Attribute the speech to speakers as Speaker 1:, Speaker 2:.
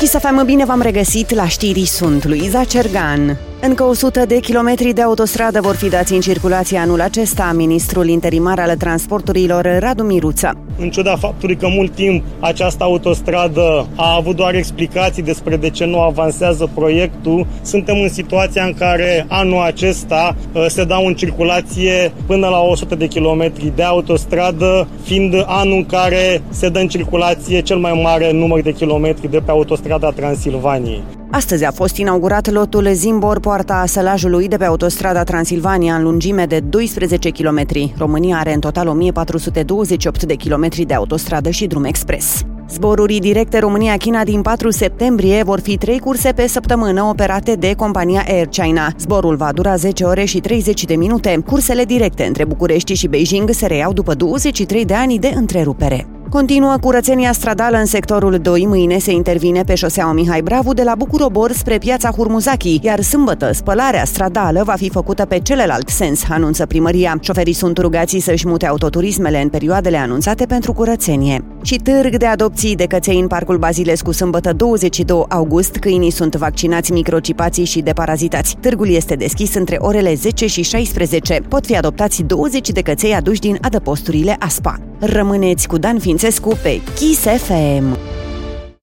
Speaker 1: Kiss FM, bine v-am regăsit, la știri sunt Luiza Cergan. Încă 100 de kilometri de autostradă vor fi dați în circulație anul acesta, ministrul interimar al transporturilor Radu Miruță.
Speaker 2: În ciuda faptului că mult timp această autostradă a avut doar explicații despre de ce nu avansează proiectul, suntem în situația în care anul acesta se dau în circulație până la 100 de kilometri de autostradă, fiind anul în care se dă în circulație cel mai mare număr de kilometri de pe autostrada Transilvaniei.
Speaker 1: Astăzi a fost inaugurat lotul Zimbor-Poarta Sălajului de pe autostrada Transilvania în lungime de 12 km. România are în total 1428 de kilometri de autostradă și drum expres. Zboruri directe România-China din 4 septembrie vor fi 3 curse pe săptămână operate de compania Air China. Zborul va dura 10 ore și 30 de minute. Cursele directe între București și Beijing se reiau după 23 de ani de întrerupere. Continuă curățenia stradală în sectorul 2. Mâine se intervine pe șoseaua Mihai Bravu de la Bucur-Obor spre piața Hurmuzachi, iar sâmbătă spălarea stradală va fi făcută pe celălalt sens, anunță primăria. Șoferii sunt rugați să-și mute autoturismele în perioadele anunțate pentru curățenie. Și târg de adopții de căței în Parcul Bazilescu sâmbătă 22 august. Câinii sunt vaccinați, microcipații și deparazitați. Târgul este deschis între orele 10 și 16. Pot fi adoptați 20 de căței aduși din adăposturile ASPA. Rămâneți cu Dan Fințescu pe Kiss FM.